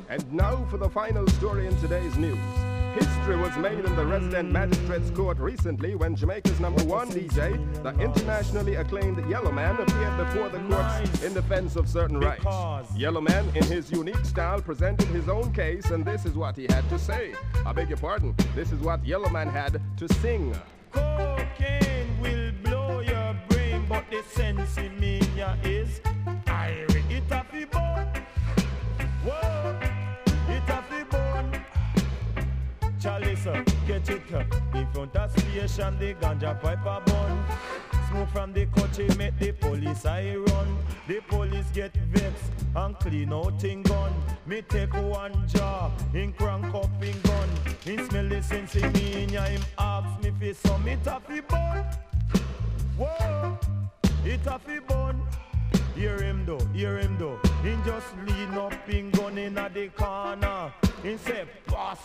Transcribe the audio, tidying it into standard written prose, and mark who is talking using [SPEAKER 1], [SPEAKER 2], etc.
[SPEAKER 1] And now for the final story in today's news. History was made in the resident magistrate's court recently when Jamaica's #1 DJ, the internationally acclaimed Yellowman, appeared before the courts in defense of certain rights. Yellowman, in his unique style, presented his own case, and this is what he had to say. I beg your pardon, this is what Yellowman had to sing.
[SPEAKER 2] Cocaine will blow your brain, but the sense in me is I it a fi bone. Whoa, it a fi bone. Chalice, get it in front of station, the ganja pipe a bun. Smoke from the country make the police I run. The police get vexed and clean out in gun. Me take one jar, in crank up in gun. In smell the sense in me, him ask me fi some it a fi bun. Whoa, it a fi bun. Hear him though. He just lean up in gun in the corner. He say, pass